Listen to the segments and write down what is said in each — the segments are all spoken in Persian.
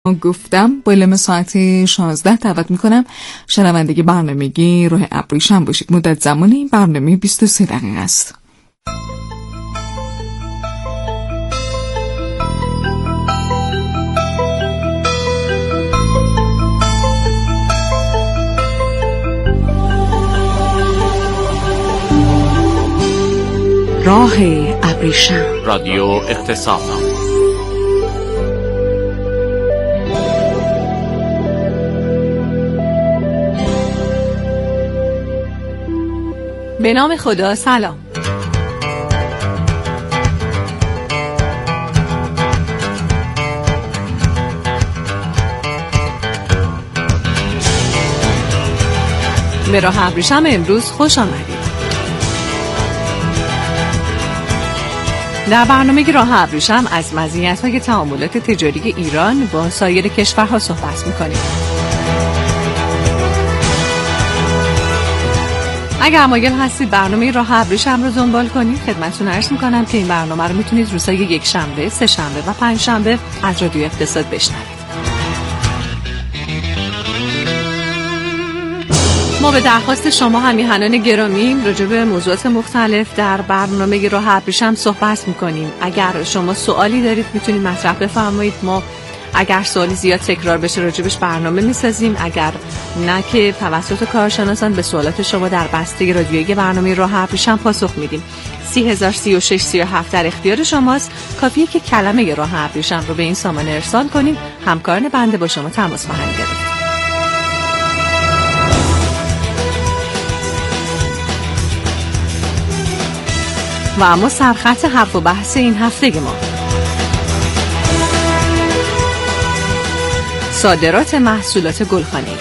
گفتم با علم ساعت 16 دعوت میکنم شنوندگی برنامگی راه ابریشم باشید. مدت زمان این برنامه 23 دقیقه است. راه ابریشم، رادیو اقتصاد. به نام خدا. سلام. به راه ابریشم امروز خوش آمدید. در برنامه راه ابریشم از مزیت‌های تعاملات تجاری ایران با سایر کشورها صحبت می‌کنیم. اگر مایل هستید برنامه راه ابریشم رو دنبال کنید، خدمتتون عرض می‌کنم که این برنامه رو می‌تونید روزهای یکشنبه، سه‌شنبه و پنجشنبه از رادیو اقتصاد بشنوید. ما به درخواست شما همیهنان گرامی راجع به موضوعات مختلف در برنامه راه ابریشم صحبت می‌کنیم. اگر شما سوالی دارید می‌تونید مطرح بفرمایید. ما اگر سوالی زیاد تکرار بشه راجبش برنامه می‌سازیم، اگر نه که توسط کارشناسان به سوالات شما در بسته رادیویی برنامه راه ابریشم پاسخ میدیم. 303637 در اختیار شماست. کافیه که کلمه راه ابریشم رو به این سامانه ارسال کنید. همکاران بنده با شما تماس خواهند گرفت. و اما سرخط حرف و بحث این هفته ما صادرات محصولات گلخانه‌ای.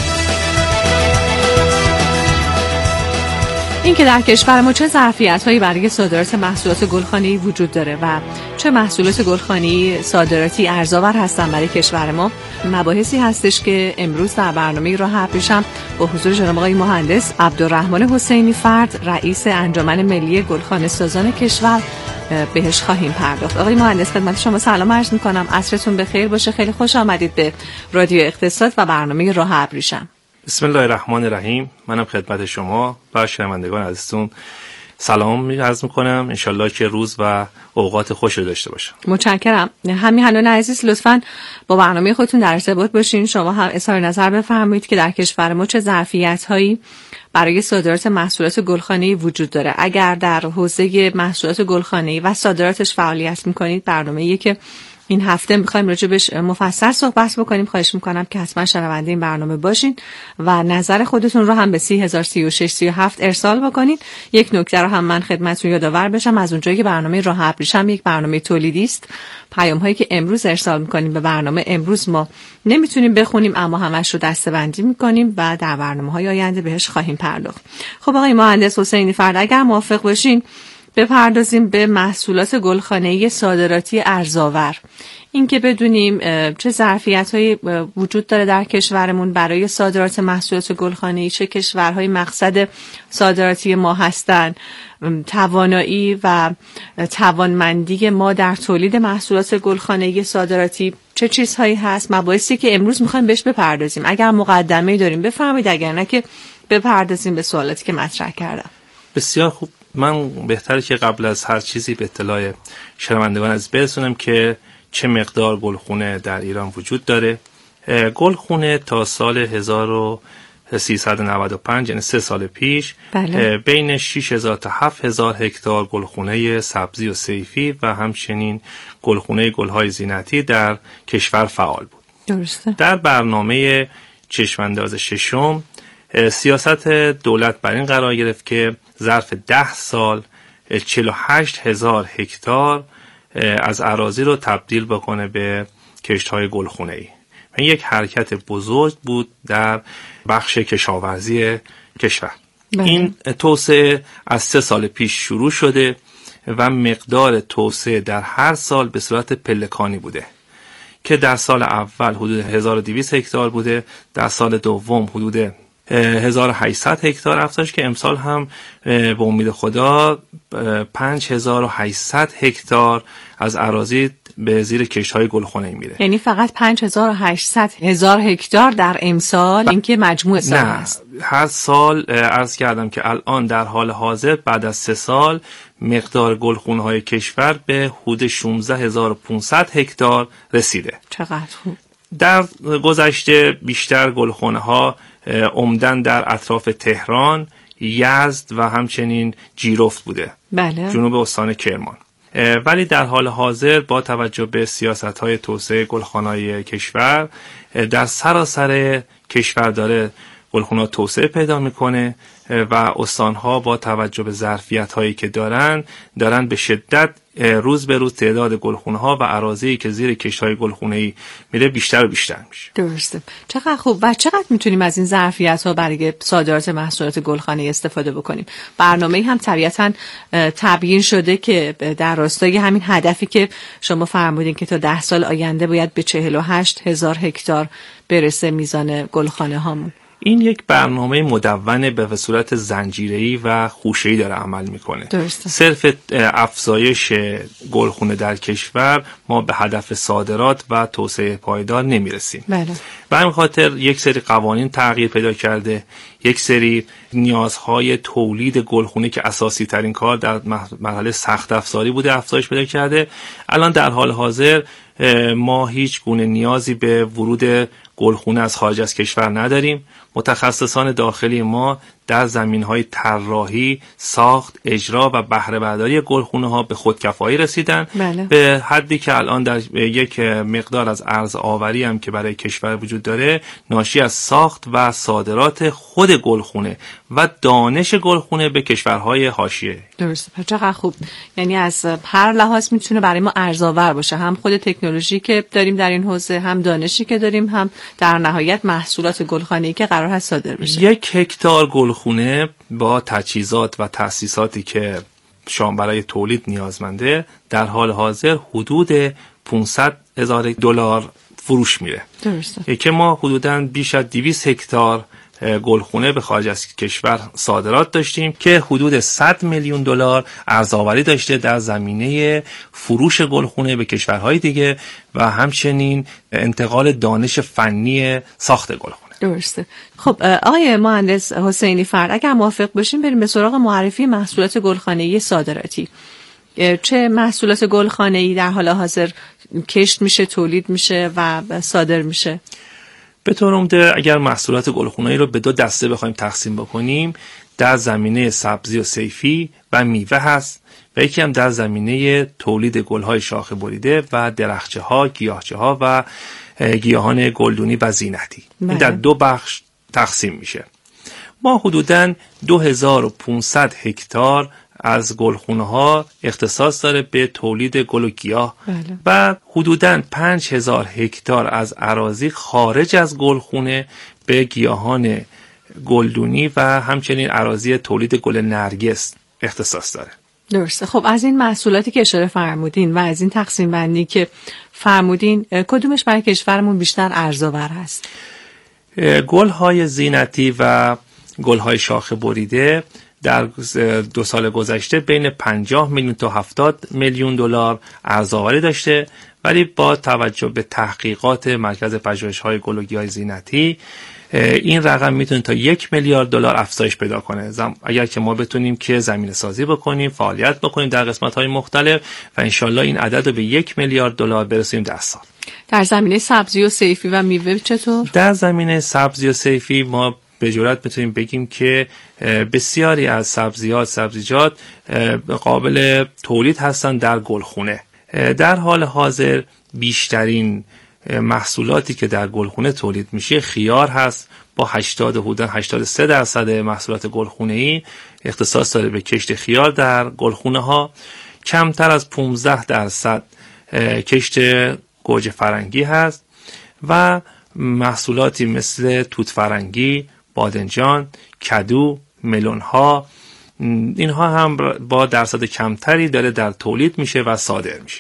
این که در کشور ما چه ظرفیت‌هایی برای صادرات محصولات گلخانه‌ای وجود داره و چه محصولات گلخانه‌ای صادراتی ارزآور هستن برای کشور ما، مباحثی هستش که امروز در برنامه راه ابریشم با حضور جناب آقای مهندس عبدالرحمن حسینی فرد، رئیس انجمن ملی گلخانه سازان کشور بهش خواهیم پرداخت. آقای مهندس خدمت شما سلام عرض می‌کنم. عصرتون بخیر باشه. خیلی خوش آمدید به رادیو اقتصاد و برنامه راه ابریشم. بسم الله الرحمن الرحیم. منم خدمت شما و شنوندگان عزیزتون سلام عرض می‌کنم. انشالله که روز و اوقات خوش رو داشته باشم. متشکرم. همیهنان عزیز لطفاً با برنامه خودتون در ارتباط باشین. شما هم اظهار نظر بفرمایید که در کشور ما چه ظرفیت‌هایی برای صادرات محصولات گلخانه‌ای وجود داره. اگر در حوزه محصولات گلخانه‌ای و صادراتش فعالیت می‌کنید، برنامه‌ای که این هفته می‌خوایم راجبش مفصل صحبت بکنیم. خواهش می‌کنم که حتما شنونده این برنامه باشین و نظر خودتون رو هم به 303637 ارسال بکنید. یک نکته رو هم من خدمتتون یادآور بشم، از اونجایی که برنامه راه ابریشم یک برنامه تولیدی است، پیام‌هایی که امروز ارسال می‌کنیم به برنامه امروز ما نمیتونیم بخونیم، اما همش رو دسته‌بندی می‌کنیم و در برنامه‌های آینده بهش خواهیم پرداخت. خب آقای مهندس حسینی فرد، اگر موافق باشین بپردازیم به محصولات گلخانه‌ای صادراتی ارزآور. این که بدونیم چه ظرفیت‌هایی وجود داره در کشورمون برای صادرات محصولات گلخانه‌ای، چه کشورهای مقصد صادراتی ما هستن، توانایی و توانمندی ما در تولید محصولات گلخانه‌ای صادراتی چه چیزهایی هست، مباحثی که امروز می‌خوایم بهش بپردازیم. اگر مقدمه‌ای داریم بفرمایید، اگر نه که بپردازیم به سوالاتی که مطرح کردم. بسیار خوب. من بهتره که قبل از هر چیزی به اطلاع شنوندگان از برسونم که چه مقدار گلخونه در ایران وجود داره. گلخونه تا سال 1395 یعنی 3 سال پیش بین 6000 تا 7000 هکتار گلخونه سبزی و صیفی و همچنین گلخونه گلهای زینتی در کشور فعال بود. درسته. در برنامه چشمانداز ششم سیاست دولت بر این قرار گرفت که ظرف 10 سال 48000 هکتار از اراضی رو تبدیل بکنه به کشت‌های گلخونه‌ای. این یک حرکت بزرگ بود در بخش کشاورزی کشور. این توسعه از 3 سال پیش شروع شده و مقدار توسعه در هر سال به صورت پلکانی بوده که در سال اول حدود 1200 هکتار بوده، در سال دوم حدود 1800 هکتار افزایش که امسال هم به امید خدا 5800 هکتار از اراضی به زیر کشت‌های گلخانه‌ای میره. یعنی فقط 5800 هکتار در امسال اینکه مجموع سال است؟ هر سال عرض کردم که الان در حال حاضر بعد از 3 سال مقدار گلخونه‌های کشور به حدود 16500 هکتار رسیده. چقدر خوب. در گذشته بیشتر گلخانه‌ها عمدن در اطراف تهران، یزد و همچنین جیرفت بوده. بله. جنوب استان کرمان. ولی در حال حاضر با توجه به سیاست‌های توسعه گلخانه‌های کشور در سراسر کشور داره گلخانه‌ها توسعه پیدا میکنه و استان‌ها با توجه به ظرفیت‌هایی که دارن به شدت روز به روز تعداد گلخانه‌ها و اراضی که زیر کشت‌های گلخانه‌ای میره بیشتر و بیشتر میشه. درسته. چقدر خوب. و چقدر میتونیم از این ظرفیت‌ها برای صادرات محصولات گلخانه‌ای استفاده بکنیم؟ برنامه‌ای هم طبیعتاً تبیین شده که در راستای همین هدفی که شما فرمودین که تا 10 سال آینده باید به 48000 هکتار برسه میزان گلخانه‌هامون. این یک برنامه مدون به صورت زنجیره‌ای و خوشه‌ای داره عمل میکنه. درسته. صرف افزایش گلخونه در کشور ما به هدف صادرات و توسعه پایدار نمیرسیم. بله. به همین خاطر یک سری قوانین تغییر پیدا کرده، یک سری نیازهای تولید گلخونه که اساسی ترین کار در مرحله سخت افزاری بوده افزایش پیدا کرده. الان در حال حاضر ما هیچ گونه نیازی به ورود گلخونه از خارج از کشور نداریم. متخصصان داخلی ما در زمینهای طراحی، ساخت، اجرا و بهره برداری گلخونه‌ها به خودکفایی رسیدن. بله. به حدی که الان در یک مقدار از ارز آوری هم که برای کشور وجود داره ناشی از ساخت و صادرات خود گلخونه و دانش گلخونه به کشورهای حاشیه. درسته. چقدر خوب. یعنی از هر لحاظ میتونه برای ما ارزآور باشه، هم خود تکنولوژی که داریم در این حوزه، هم دانشی که داریم، هم در نهایت محصولات گلخانه‌ای که قرار هست صادر بشه. 1 هکتار گلخونه با تجهیزات و تأسیساتی که شام برای تولید نیازمنده در حال حاضر حدود 500,000 دلار فروش میره. درسته. که ما حدوداً بیش از 200 هکتار گلخونه به خارج از کشور صادرات داشتیم که حدود 100 میلیون دلار ارزآوری داشته در زمینه فروش گلخونه به کشورهای دیگه و همچنین انتقال دانش فنی ساخت گلخونه. درسته. خب آقای مهندس حسینی فرد، اگر موافق باشیم بریم به سراغ معرفی محصولات گلخانه‌ای صادراتی. چه محصولات گلخانه‌ای در حال حاضر کشت میشه، تولید میشه و صادر میشه؟ به طور عمده اگر محصولات گلخانه‌ای رو به 2 دسته بخوایم تقسیم بکنیم، در زمینه سبزی و صیفی و میوه هست و یکی هم در زمینه تولید گل‌های شاخه بریده و درخچه‌ها، گیاهچه‌ها و گیاهان گلدونی و زینتی. این در 2 بخش تقسیم میشه. ما حدوداً 2500 هکتار از گلخونه‌ها اختصاص داره به تولید گل و گیاه. بله. و حدوداً 5000 هکتار از اراضی خارج از گلخونه به گیاهان گلدونی و همچنین اراضی تولید گل نرگس اختصاص داره. درسته. خب از این محصولاتی که اشاره فرمودین و از این تقسیم بندی که فرمودین کدومش برای کشورمون بیشتر ارزآور هست؟ گل‌های زینتی و گل‌های شاخه بریده در 2 سال گذشته بین 50 میلیون تا 70 میلیون دلار ارزآوری داشته، ولی با توجه به تحقیقات مرکز پژوهش‌های گل و گیاه زینتی این رقم میتونه تا 1 میلیارد دلار افزایش پیدا کنه اگر که ما بتونیم که زمینه سازی بکنیم، فعالیت بکنیم در قسمت‌های مختلف و انشالله این عدد رو به 1 میلیارد دلار برسیم 10 سال. در زمینه سبزی و صیفی و میوه چطور؟ در زمینه سبزی و صیفی ما به جرات میتونیم بگیم که بسیاری از سبزیجات قابل تولید هستن در گلخونه. در حال حاضر بیشترین محصولاتی که در گلخونه تولید میشه خیار هست با 83% محصولات گلخونه‌ای اختصاص داره به کشت خیار در گلخونه ها. کمتر از 15% کشت گوجه فرنگی هست و محصولاتی مثل توت فرنگی، بادنجان، کدو، ملون ها اینها هم با درصد کمتری داره در تولید میشه و صادر میشه.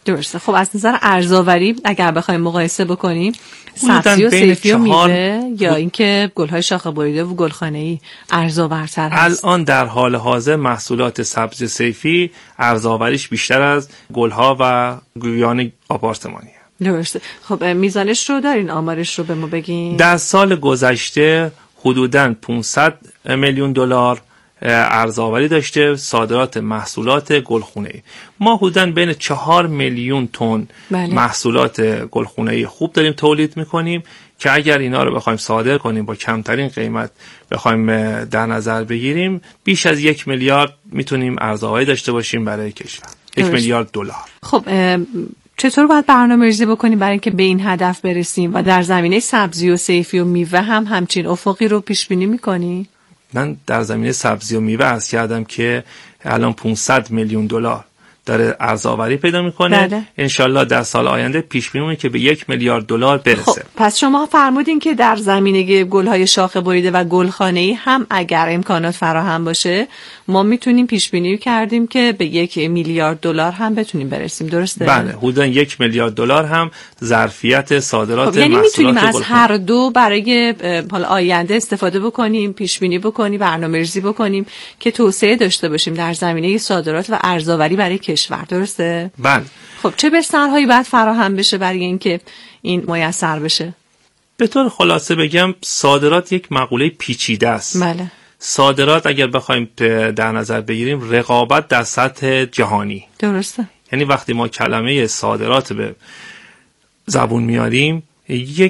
درسته. خب از نظر ارزآوری اگر بخوایم مقایسه بکنیم سبزی و صیفی و میوه یا اینکه گل‌های شاخه بریده و گلخانه‌ای ارزآورتر هست؟ الان در حال حاضر محصولات سبزی صیفی ارزآوریش بیشتر از گل‌ها و گیاهان آپارتمانی. درسته. خب میزانش رو دارین، آمارش رو به ما بگین؟ در سال گذشته حدوداً 500 میلیون دلار ارزآوری داشته صادرات محصولات گلخونه‌ای. ما حدوداً بین 4 میلیون تن محصولات گلخونه‌ای خوب داریم تولید میکنیم که اگر اینا رو بخوایم صادر کنیم با کمترین قیمت بخوایم در نظر بگیریم بیش از 1 میلیارد میتونیم ارزآوری داشته باشیم برای کشور. 1 میلیارد دلار. خب چطور باید برنامه‌ریزی بکنیم برای اینکه به این هدف برسیم و در زمینه سبزی و صیفی و میوه هم همچین افقی رو پیش بینی می‌کنی؟ من در زمینه سبزی و میوه عرض کردم که الان 500 میلیون دلار داره ارزآوری پیدا میکنه. بله. انشالله در سال آینده پیش بینی می‌کنیم که به 1 میلیارد دلار برسه. خب پس شما فرمودین که در زمینه گل‌های شاخه بریده و گلخانه‌ای هم اگر امکانات فراهم باشه ما میتونیم پیش بینی کردیم که به 1 میلیارد دلار هم بتونیم برسیم. درسته؟ بله، حدود 1 میلیارد دلار هم ظرفیت صادرات خب یعنی محصولات میتونیم از هر دو برای حالا آینده استفاده بکنیم، پیش بینی بکنیم، برنامه‌ریزی بکنیم که توسعه داشته باشیم در زمینه صادرات و ارزآوری برای کشور. درسته؟ بله. خب چه بسترهایی باید فراهم بشه برای اینکه این میسر بشه؟ به طور خلاصه بگم صادرات یک مقوله پیچیده است. بله. صادرات اگر بخوایم در نظر بگیریم رقابت در سطح جهانی. درسته. یعنی وقتی ما کلمه صادرات به زبون میاریم یک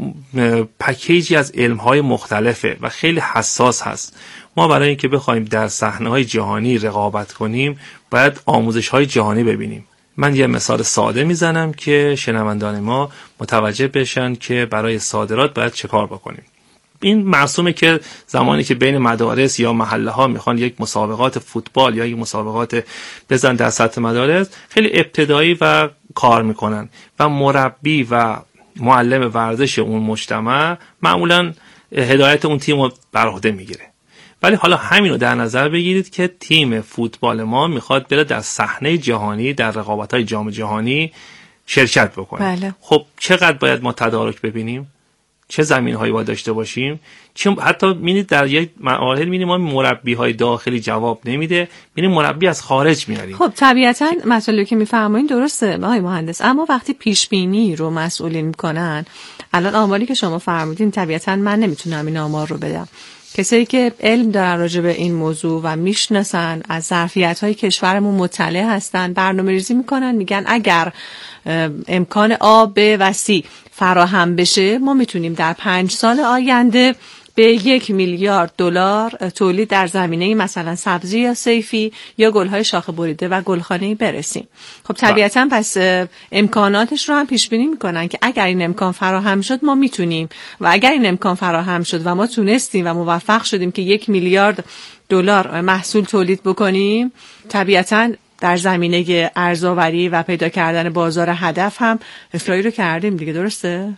پکیجی از علم‌های مختلفه و خیلی حساس هست. ما برای اینکه بخوایم در صحنه‌های جهانی رقابت کنیم باید آموزش‌های جهانی ببینیم. من یه مثال ساده میزنم که شنوندان ما متوجه بشن که برای صادرات باید چه کار بکنیم. این مرسومه که زمانی که بین مدارس یا محله ها میخوان یک مسابقات فوتبال یا یک مسابقات بزن در سطح مدارس خیلی ابتدایی و کار میکنن و مربی و معلم ورزش اون مجتمع معمولا هدایت اون تیم رو بر عهده میگیره. ولی حالا همین رو در نظر بگیرید که تیم فوتبال ما میخواد بره در صحنه جهانی در رقابت‌های جام جهانی شرکت بکنه. بله. خب چقدر باید ما تدارک ببینیم؟ چه زمینه‌هایی باید داشته باشیم؟ چون حتی می‌بینید در یک مراحل می‌بینیم ما مربی‌های داخلی جواب نمیده، می‌بینیم مربی از خارج میاریم. خب طبیعتاً مسئله که می‌فرمایین درسته آقای مهندس، اما وقتی پیش بینی رو مسئولین می‌کنن، الان آماری که شما فرمودین طبیعتاً من نمیتونم این آمار رو بدم. کسایی که علم دارن راجع به این موضوع و میشناسن، از ظرفیت‌های کشورمون مطلع هستن، برنامه‌ریزی میکنن، میگن اگر امکان آ، ب و سی فراهم بشه ما میتونیم در 5 سال آینده به 1 میلیارد دلار تولید در زمینه مثلا سبزی یا صیفی یا گل‌های شاخه بریده و گلخانه‌ای برسیم. خب طبیعتاً پس امکاناتش رو هم پیش بینی میکنن که اگر این امکان فراهم شد ما میتونیم و اگر این امکان فراهم شد و ما تونستیم و موفق شدیم که 1 میلیارد دلار محصول تولید بکنیم، طبیعتاً در زمینه ارزآوری و پیدا کردن بازار هدف هم اصلاحی رو کردیم دیگه. درسته؟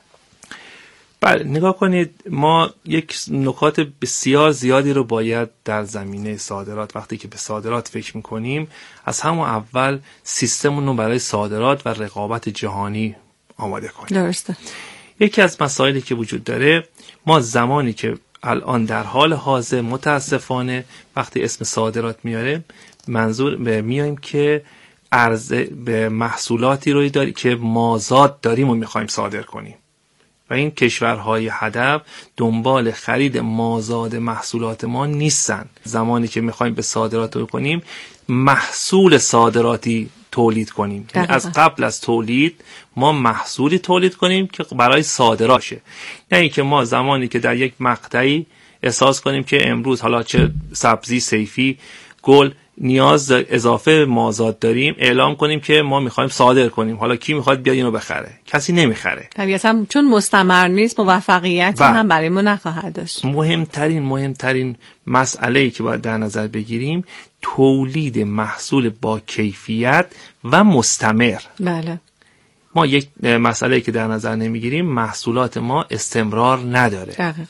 بله، نگاه کنید ما یک نکات بسیار زیادی رو باید در زمینه صادرات وقتی که به صادرات فکر میکنیم از همون اول سیستممون رو برای صادرات و رقابت جهانی آماده کنیم. درسته. یکی از مسائلی که وجود داره، ما زمانی که الان در حال حاضر متاسفانه وقتی اسم صادرات میاره منظور میایم که عرضه به محصولاتی رو داریم که مازاد داریم و میخوایم صادر کنیم و این کشورهای هدف دنبال خرید مازاد محصولات ما نیستن. زمانی که میخوایم به صادرات رو کنیم محصول صادراتی تولید کنیم، یعنی از قبل از تولید ما محصولی تولید کنیم که برای صادرات شه، نه اینکه ما زمانی که در یک مقطعی احساس کنیم که امروز حالا چه سبزی، صیفی، گل نیاز اضافه مازاد داریم اعلام کنیم که ما میخوایم صادر کنیم. حالا کی میخواد بیاد اینو بخره؟ کسی نمیخره. طبیعتاً چون مستمر نیست موفقیت هم برای ما نخواهد داشت. مهمترین مسئله‌ای که باید در نظر بگیریم تولید محصول با کیفیت و مستمر. بله. ما یک مسئله‌ای که در نظر نمیگیریم محصولات ما استمرار نداره. دقیقاً.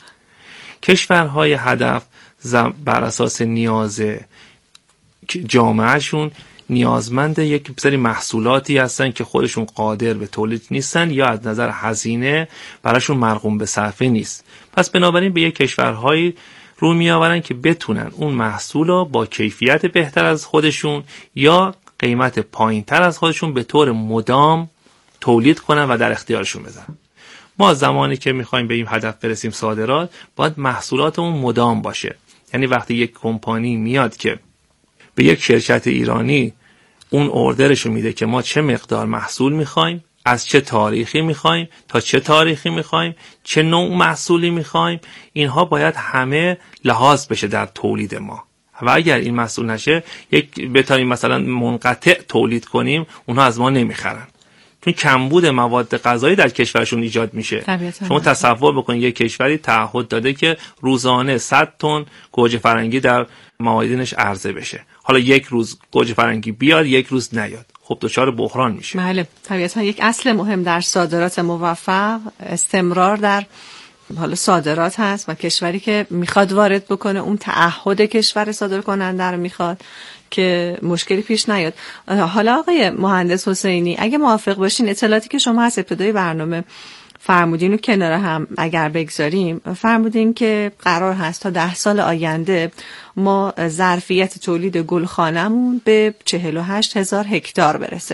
کشورهای هدف بر اساس نیاز جامعهشون نیازمند یک سری محصولاتی هستن که خودشون قادر به تولید نیستن یا از نظر هزینه براشون مرغوم به صرفه نیست. پس بنابراین به یک کشورهایی رو می آورن که بتونن اون محصول رو با کیفیت بهتر از خودشون یا قیمت پایین تر از خودشون به طور مدام تولید کنن و در اختیارشون بذارن. ما زمانی که میخوایم به این هدف برسیم صادرات، باید محصولاتمون مدام باشه. یعنی وقتی یک کمپانی میاد که به یک شرکت ایرانی اون اوردرش رو میده که ما چه مقدار محصول میخوایم، از چه تاریخی میخوایم تا چه تاریخی میخوایم، چه نوع محصولی میخوایم، اینها باید همه لحاظ بشه در تولید ما. و اگر این محصول نشه، بتونیم مثلا منقطع تولید کنیم، اونها از ما نمیخرن. چون کمبود مواد غذایی در کشورشون ایجاد میشه. شما تصور بکنید یک کشوری تعهد داده که روزانه 100 تن گوجه فرنگی در معادنش عرضه بشه. حالا یک روز گوجه فرنگی بیاد، یک روز نیاد. خب دچار بحران میشه. بله، طبیعتا یک اصل مهم در صادرات موفق استمرار در حالا صادرات هست و کشوری که میخواد وارد بکنه اون تعهد کشور صادر کننده رو میخواد که مشکلی پیش نیاد. حالا آقای مهندس حسینی، اگه موافق باشین اطلاعاتی که شما از ابتدای برنامه فرمودین و کنار هم اگر بگذاریم، فرمودین که قرار هست تا 10 سال آینده ما ظرفیت تولید گلخانمون به 48,000 هکتار برسه.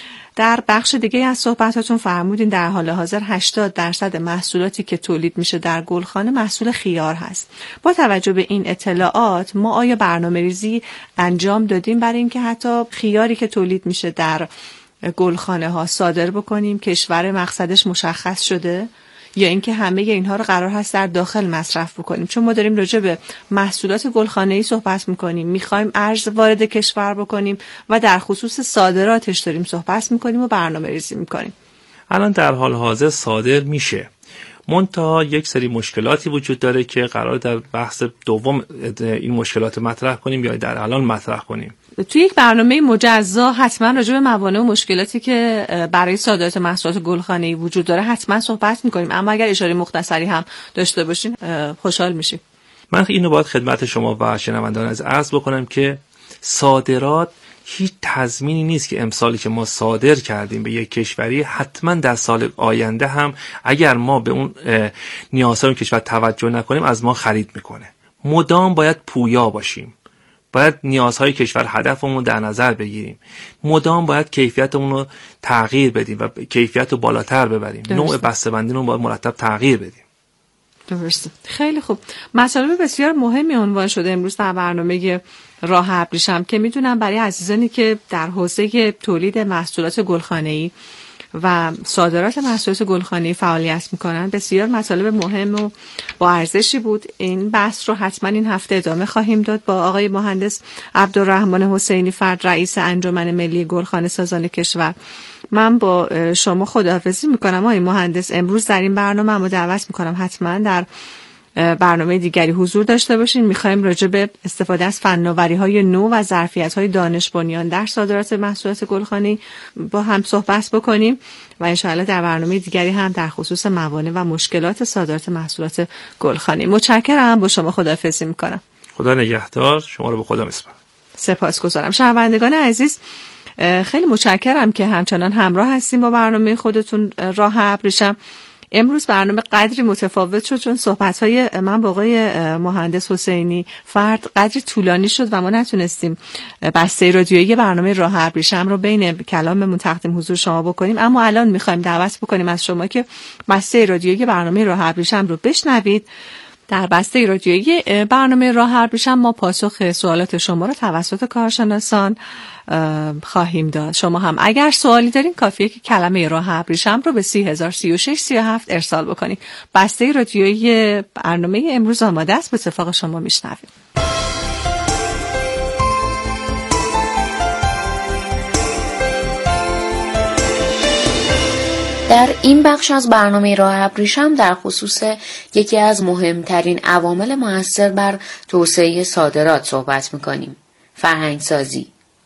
در بخش دیگه از صحبتاتون فرمودین در حال حاضر 80% محصولاتی که تولید میشه در گلخانه محصول خیار هست. با توجه به این اطلاعات ما آیا برنامه‌ریزی انجام دادیم برای اینکه حتی خیاری که تولید میشه در گلخانه ها صادر بکنیم؟ کشور مقصدش مشخص شده یا اینکه همه اینها رو قرار هست در داخل مصرف بکنیم؟ چون ما داریم راجع به محصولات گلخانه‌ای صحبت میکنیم، میخوایم ارز وارد کشور بکنیم و در خصوص صادراتش داریم صحبت میکنیم و برنامه‌ریزی میکنیم. الان در حال حاضر صادر میشه، منتها یک سری مشکلاتی وجود داره که قرار در بحث دوم این مشکلات مطرح کنیم یا در الان مطرح کنیم. توی یک برنامه مجزا حتما راجع به موانع و مشکلاتی که برای صادرات محصولات گلخانه‌ای وجود داره حتما صحبت می‌کنیم، اما اگر اشاره مختصری هم داشته باشین خوشحال میشیم. من اینو باید خدمت شما و شنوندگان از عرض بکنم که صادرات هیچ تضمینی نیست که امسالی که ما صادر کردیم به یک کشوری حتما در سال آینده هم اگر ما به اون نیازهای کشور توجه نکنیم از ما خرید میکنه. مدام باید پویا باشیم، باید نیازهای کشور هدفمون در نظر بگیریم، مدام باید کیفیتمون رو تغییر بدیم و کیفیت رو بالاتر ببریم. نوع بسته‌بندی رو باید مرتب تغییر بدیم. درسته. خیلی خوب. مطالب بسیار مهمی عنوان شده امروز در برنامه راه ابریشم که میدونم برای عزیزانی که در حوزه تولید محصولات گلخانه‌ای و صادرات محصولات گلخانه‌ای فعالیت میکنن بسیار مطالب مهم و با ارزشی بود. این بحث رو حتما این هفته ادامه خواهیم داد با آقای مهندس عبدالرحمن حسینی فرد، رئیس انجمن ملی گلخانه سازان کشور. من با شما خداحافظی میکنم آقای مهندس. امروز در این برنامه ما دعوت میکنم حتما در برنامه دیگری حضور داشته باشین. میخوایم راجع به استفاده از فناوری‌های نو و ظرفیت‌های دانش بنیان در صادرات محصولات گلخانه‌ای با هم صحبت بکنیم و انشاءالله در برنامه دیگری هم در خصوص موانع و مشکلات صادرات محصولات گلخانه‌ای. متشکرم. با شما خداحافظی میکنم. خدا نگهدار. شما رو به خدا میسپارم. سپاسگزارم. شنوندگان عزیز، خیلی متشکرم که همچنان همراه هستیم با برنامه خودتون راه ابریشم. امروز برنامه قدری متفاوت شد چون صحبت‌های من با آقای مهندس حسینی فرد قدری طولانی شد و ما نتونستیم بسته رادیویی برنامه راه ابریشم رو بین کلاممون تقدیم حضور شما بکنیم، اما الان می‌خوایم دعوت بکنیم از شما که بسته رادیویی برنامه راه ابریشم رو بشنوید. در بسته رادیویی برنامه راه ابریشم ما پاسخ سوالات شما رو توسط کارشناسان خواهیم داد. شما هم اگر سوالی دارین کافیه که کلمه راه ابریشم رو به 303637 ارسال بکنید. بسته رادیویی برنامه امروز آماده است، به اتفاق شما میشنویم. در این بخش از برنامه راه ابریشم در خصوص یکی از مهمترین عوامل مؤثر بر توسعه صادرات صحبت می‌کنیم: فرهنگسازی،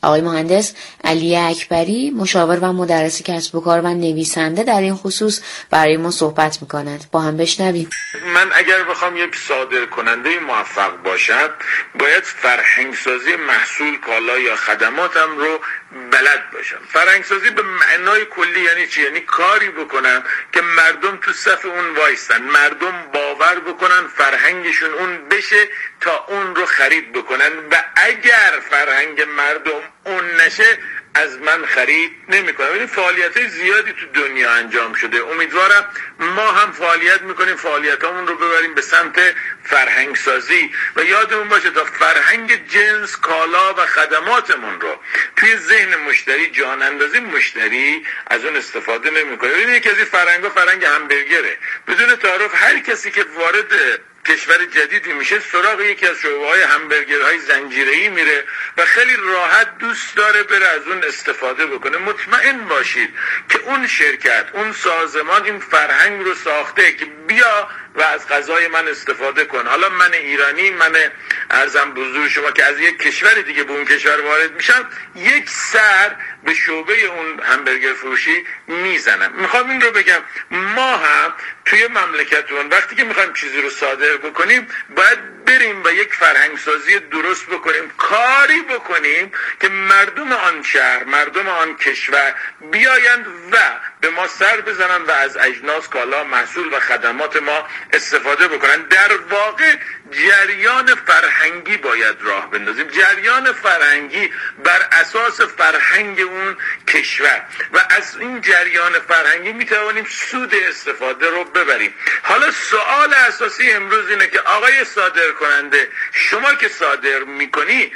آقای مهندس علی اکبری، مشاور و مدرس کسب و کار و نویسنده، در این خصوص برای ما صحبت میکنند. با هم بشنویم. من اگر بخوام یک صادر کننده موفق باشم، باید فرهنگسازی محصول، کالا یا خدماتم رو بلد باشم. فرهنگسازی به معنای کلی یعنی چی؟ یعنی کاری بکنم که مردم تو صف اون وایستن، مردم باور بکنن فرهنگشون اون بشه تا اون رو خرید بکنن، و اگر فرهنگ مردم اون نشه از من خرید نمیکنم. این فعالیت‌های زیادی تو دنیا انجام شده. امیدوارم ما هم فعالیت میکنیم، فعالیتامون رو ببریم به سمت فرهنگ سازی و یادمون باشه تا فرهنگ جنس، کالا و خدماتمون رو توی ذهن مشتری جان اندازی مشتری از اون استفاده نمیکنه. ببینید یکی از این فرهنگ‌ها فرهنگ همبرگره. بدون تعارف هر کسی که وارد کشور جدیدی میشه سراغ یکی از شعبه‌های همبرگرهای زنجیره‌ای میره و خیلی راحت دوست داره بره از اون استفاده بکنه. مطمئن باشید که اون شرکت، اون سازمان این فرهنگ رو ساخته که بیا و از غذای من استفاده کن. حالا من ایرانی، من عرضم به حضور شما که از یک کشور دیگه به اون کشور وارد میشم، یک سر به شعبه اون همبرگر فروشی میزنم. میخوام این رو بگم ما هم توی مملکتمون وقتی که میخوایم چیزی رو صادر بکنیم باید بریم و یک فرهنگسازی درست بکنیم، کاری بکنیم که مردم آن شهر، مردم آن کشور بیایند و به ما سر بزنن و از اجناس، کالا، محصول و خدمات ما استفاده بکنن. در واقع جریان فرهنگی باید راه بندازیم، جریان فرهنگی بر اساس فرهنگ اون کشور، و از این جریان فرهنگی میتوانیم سود استفاده رو ببریم. حالا سوال اساسی امروز اینه که آقای صادر کننده، شما که صادر میکنی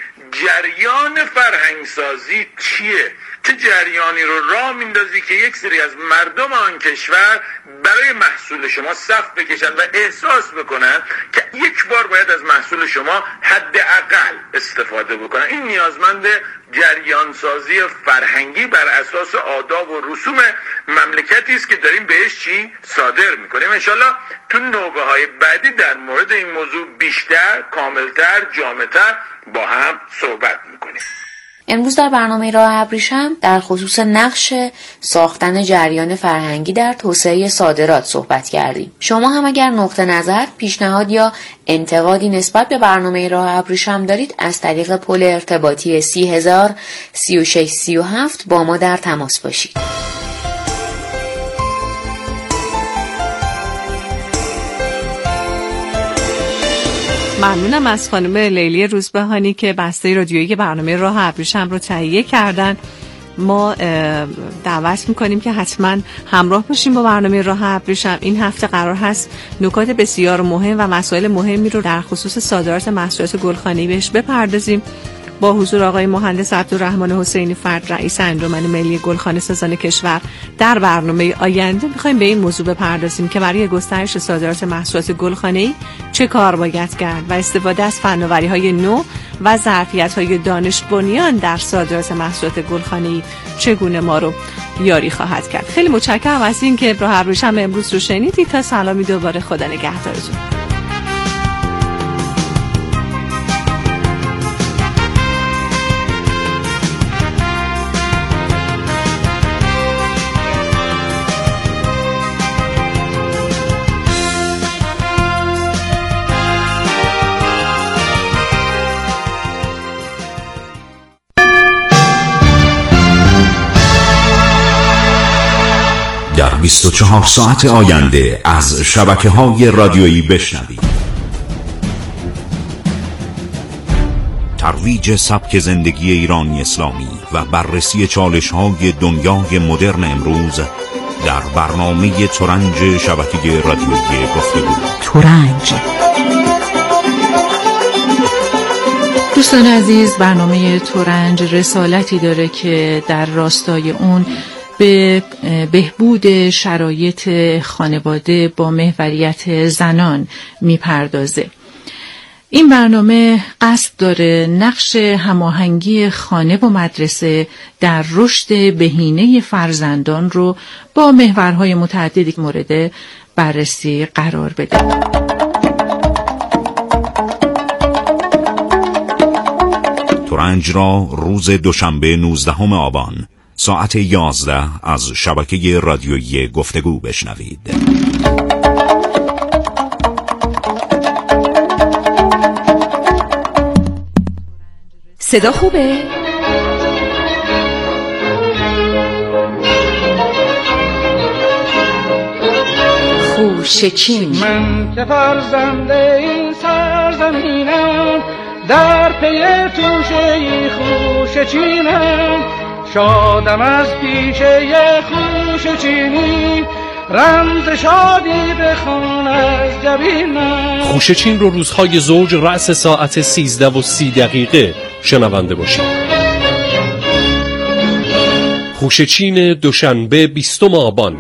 جریان فرهنگسازی چیه؟ چه جریانی رو راه میندازی که یک سری از مردم آن کشور برای محصول شما صف بکشن و احساس بکنن که یک بار باید از محصول شما حداقل استفاده بکنن؟ این نیازمند جریان سازی فرهنگی بر اساس آداب و رسوم مملکتی است که داریم بهش چی صادر میکنیم. انشالله تو نوبه‌های بعدی در مورد این موضوع بیشتر، کاملتر، جامع‌تر با هم صحبت میکنیم. امروز در برنامه راه ابریشم در خصوص نقش ساختن جریان فرهنگی در توسعه صادرات صحبت کردیم. شما هم اگر نقطه نظر، پیشنهاد یا انتقادی نسبت به برنامه راه ابریشم دارید از طریق پل ارتباطی 30,000 36 37 با ما در تماس باشید. ممنونم از خانم لیلی روزبهانی که بسته رادیویی برنامه راه ابریشم رو تهیه کردن. ما دعوت میکنیم که حتما همراه باشیم با برنامه راه ابریشم. این هفته قرار هست نکات بسیار مهم و مسائل مهمی رو در خصوص صادرات محصولات گلخانه‌ای بهش بپردازیم. با حضور آقای مهندس عبدالرحمن حسینی فرد، رئیس انجمن ملی گلخانه سازان کشور، در برنامه آینده می‌خوایم به این موضوع بپردازیم که برای گسترش صادرات محصولات گلخانه‌ای چه کار باید کرد و استفاده از فناوری‌های نو و ظرفیت‌های دانش بنیان در صادرات محصولات گلخانه‌ای چگونه ما رو یاری خواهد کرد. خیلی متشکرم از این که راه ابریشم امروز رو شنیدید. تا سلامی دوباره، خدا نگهدارتون. در 24 ساعت آینده از شبکه‌های رادیویی بشنوید: ترویج سبک زندگی ایرانی اسلامی و بررسی چالش‌های دنیای مدرن امروز در برنامه ترنج شبکه رادیویی گفتگو. ترنج. دوستان عزیز، برنامه ترنج رسالتی داره که در راستای اون به بهبود شرایط خانواده با محوریت زنان میپردازه. این برنامه قصد داره نقش هماهنگی خانه و مدرسه در رشد بهینه فرزندان رو با محورهای متعددی مورد بررسی قرار بده. ترنج را روز دوشنبه 19 آبان ساعت 11 از شبکه رادیویی گفتگو بشنوید. صدا خوبه؟ خوشچین. من که فرزنده این سرزمینم، در پی توشه خوشچینم، شادم از پیشه خوشچینی، رمز شادی بخوان از جبینم. خوشچین رو روزهای زوج رأس ساعت 13:30 شنونده باشید. خوشچین دوشنبه 20 آبان.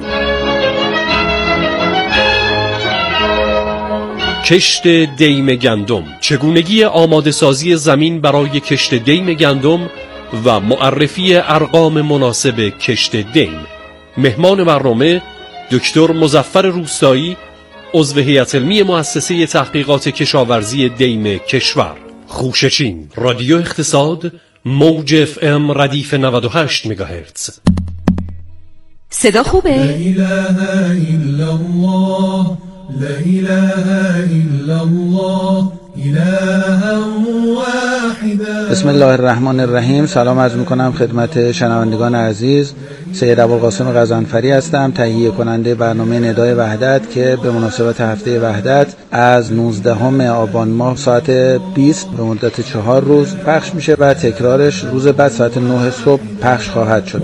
کشت دیم گندم، چگونگی آماده سازی زمین برای کشت دیم گندم و معرفی ارقام مناسب کشت دیم. مهمان برنامه دکتر مظفر روستایی، عضو هیئت علمی مؤسسه تحقیقات کشاورزی دیم کشور. خوشچین، رادیو اقتصاد، موج FM ردیف 98 مگاهرتز. صدا خوبه؟ لا اله الا الله، لا اله الا الله، اله واحد. بسم الله الرحمن الرحیم. سلام عرض میکنم خدمت شنوندگان عزیز. سید ابوالقاسم غضنفری هستم، تهیه کننده برنامه ندای وحدت که به مناسبت هفته وحدت از 19 آبان ماه ساعت 20 به مدت 4 روز پخش میشه و تکرارش روز بعد ساعت 9 صبح پخش خواهد شد.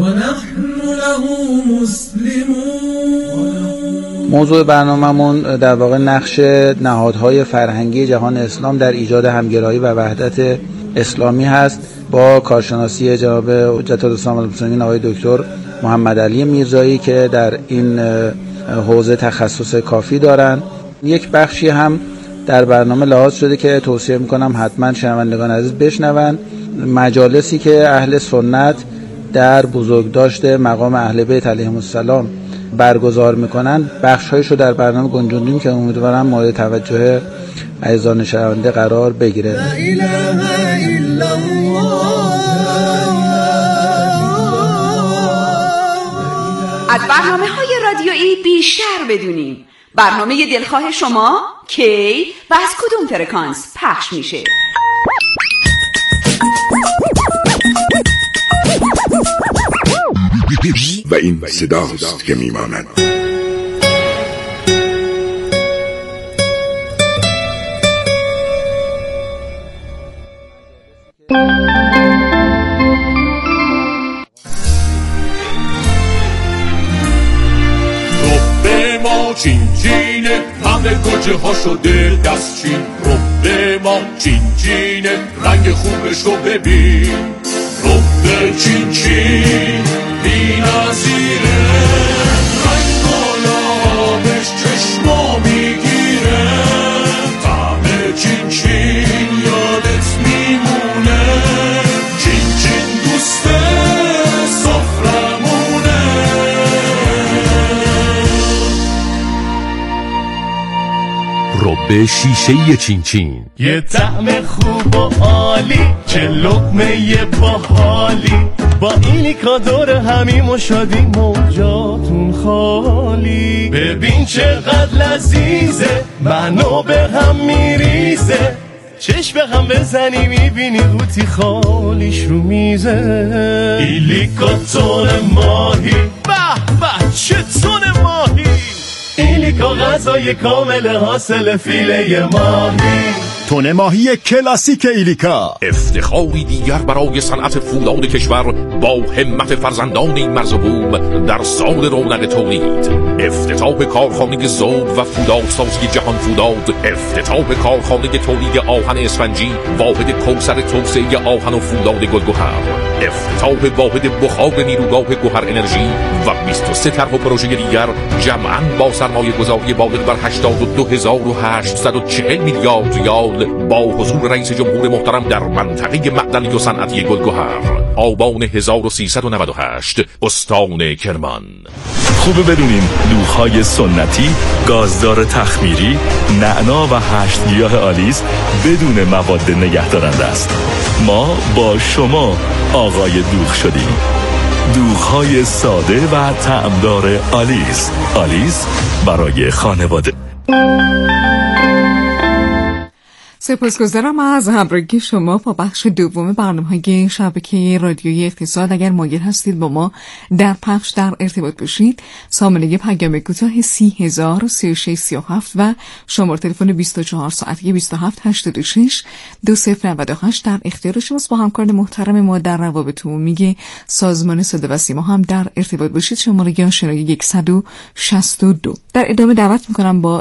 موضوع برنامه‌مون در واقع نقش نهادهای فرهنگی جهان اسلام در ایجاد همگرایی و وحدت اسلامی هست، با کارشناسی جناب حجت الاسلام المسلمین آقای دکتر محمد علی میرزایی که در این حوزه تخصص کافی دارن. یک بخشی هم در برنامه لحاظ شده که توصیه میکنم حتما شنوندگان عزیز بشنون، مجالسی که اهل سنت در بزرگداشت مقام اهل بیت علیهم السلام برگزار میکنن، بخش‌هایش رو در برنامه گنجوندیم که امیدوارم مورد توجه عزیزان شنونده قرار بگیره. لا اله الا الله. از برنامه‌های رادیویی بیشتر بدونیم. برنامه دلخواه شما کی و از کدوم فرکانس پخش میشه؟ و این صداست که میماند. رب ما چین چینه، همه گوجه ها شده دستچین. رب ما چین چینه، رنگ خوبش رو ببین. رب چین چین بی نظیره، رنگ و لابش چشما میگیره. طعم چین چین یادت میمونه، چین چین دوست سفرمونه. رب شیشه‌ای چین چین، یه طعم خوب و عالی، چه لقمه باحالی. با ایلیکا دور همیم و شادیم و جاتون خالی. ببین چقدر لذیذه، منو به هم میریزه. چشم به هم بزنی میبینی قوطی خالیش رو میزه. ایلیکا تون ماهی، به به چه تون ماهی. ایلیکا غذای کامل حاصل فیله ماهی. تون ماهی کلاسیک ایلیکا، افتخاری دیگر برای صنعت فولاد کشور با همت فرزندان این مرز و بوم در سال رونق تولید. افتتاح کارخانه ذوب و فولادسازی جهان فولاد، افتتاح کارخانه تولید آهن اسفنجی، واحد کوثر توسعه آهن و فولاد گلگهر، افتتاح واحد بخار نیروگاه گوهر انرژی و 23 طرح و پروژه دیگر، جمعاً با سرمایه گذاری بالغ بر 82,840 میلیارد ریال بود با حضور رئیس جمهور محترم در منطقه معدنی و صنعتی گلگهر، آبان 1398، استان کرمان. خوبه بدونین دوغ‌های سنتی، گازدار تخمیری، نعنا و 8 گیاه آلیس بدون مواد نگهدارنده است. ما با شما آقای دوغ شدیم. دوغ‌های ساده و طعمدار آلیس. آلیس برای خانواده. سپاسگزارم از همراهی شما با بخش دوم برنامه‌های شبکه رادیویی اقتصاد. اگر مایل هستید با ما در پخش در ارتباط باشید، سامانه پیام کوتاه 303637 و شماره تلفن 24 ساعته 2786 2098 در اختیار شماست. با همکاران محترم ما در روابط عمومی سازمان صدا و سیما هم در ارتباط باشید. شماره آشنایی 162. در ادامه دعوت می‌کنم با